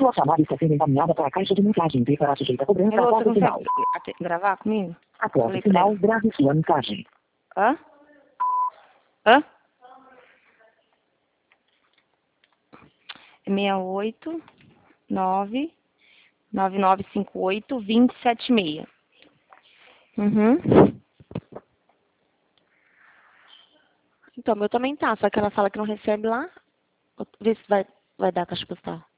Sua chamada está sendo encaminhada para a caixa de mensagem e para sujeita a cobrança Alô, após você o sinal. consegue gravar comigo? Após Falei o pra sinal, ele. grave sua mensagem. Hã? Hã? 68 9 9958 2076. Uhum. Então, meu também tá, só que ela fala que não recebe lá. Vê se vai dar a caixa postal.